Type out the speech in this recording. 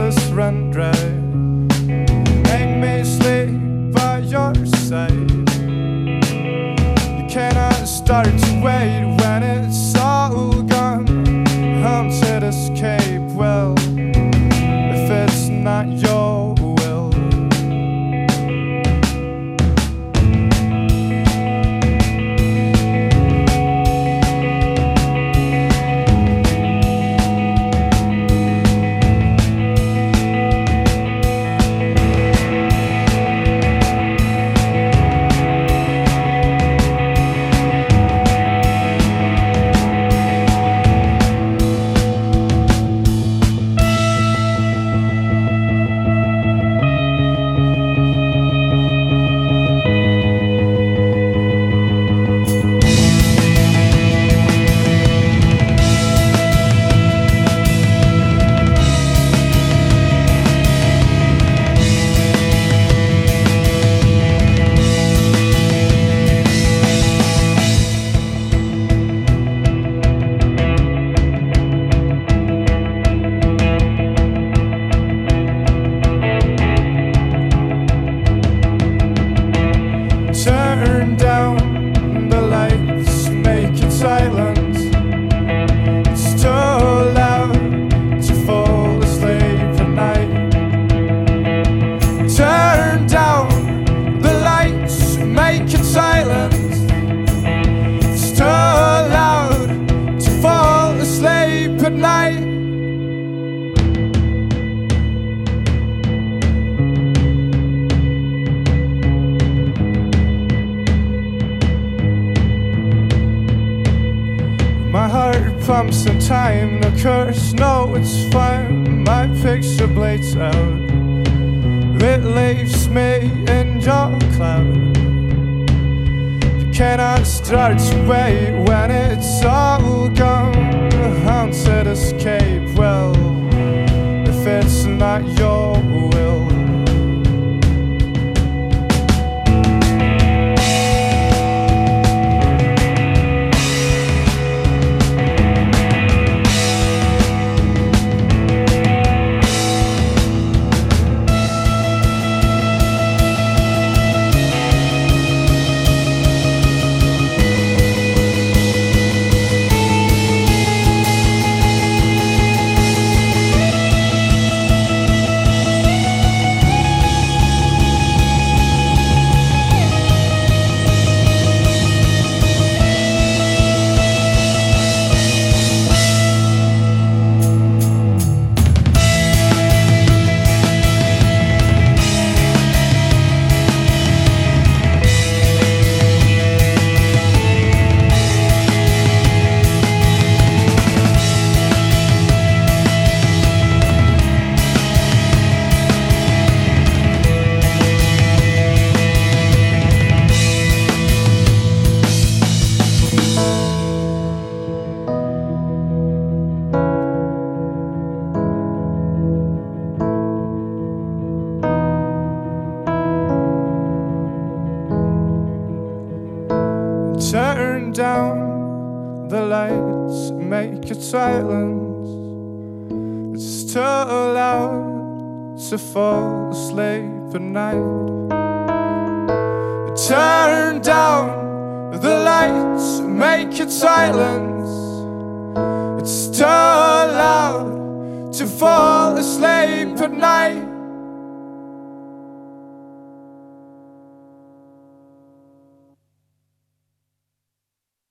just run dry. Make me sleep by your side. You cannot start to wait when it's all gone. Haunted escape, well, if it's not your will. Turn down the lights, make it silent. It's too loud to fall asleep at night. Turn down the lights, make it silent. It's too loud to fall asleep at night. My heart pumps in time, no curse, no, it's fine. My picture bleeds out, it leaves me in your cloud. You cannot start to wait when it's all gone. Haunted escape, well, if it's not your will. Turn down the lights, make it silent. It's too loud to fall asleep at night. Turn down the lights, make it silent. It's too loud to fall asleep at night.